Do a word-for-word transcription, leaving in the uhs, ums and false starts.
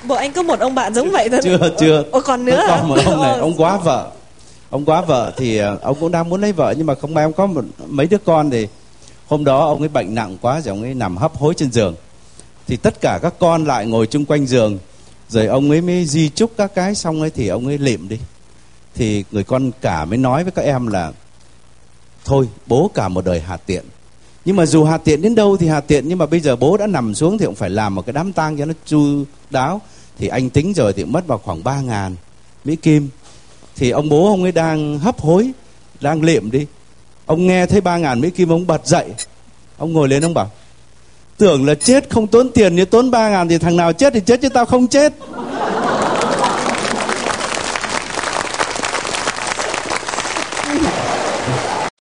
Bộ anh có một ông bạn giống vậy thôi. Chưa chưa. Ồ, còn nữa hả? Còn một ông này, ông quá vợ. Ông quá vợ thì ông cũng đang muốn lấy vợ, nhưng mà không may ông có một, mấy đứa con. Thì hôm đó ông ấy bệnh nặng quá rồi ông ấy nằm hấp hối trên giường. Thì tất cả các con lại ngồi chung quanh giường, rồi ông ấy mới di chúc các cái xong ấy thì ông ấy lịm đi. Thì người con cả mới nói với các em là thôi bố cả một đời hà tiện, nhưng mà dù hà tiện đến đâu thì hà tiện, nhưng mà bây giờ bố đã nằm xuống thì cũng phải làm một cái đám tang cho nó chu đáo. Thì anh tính rồi thì mất vào khoảng ba ngàn Mỹ Kim. Thì ông bố ông ấy đang hấp hối, đang liệm đi, ông nghe thấy ba ngàn Mỹ Kim, ông bật dậy, ông ngồi lên ông bảo tưởng là chết không tốn tiền, như tốn ba ngàn thì thằng nào chết thì chết chứ tao không chết.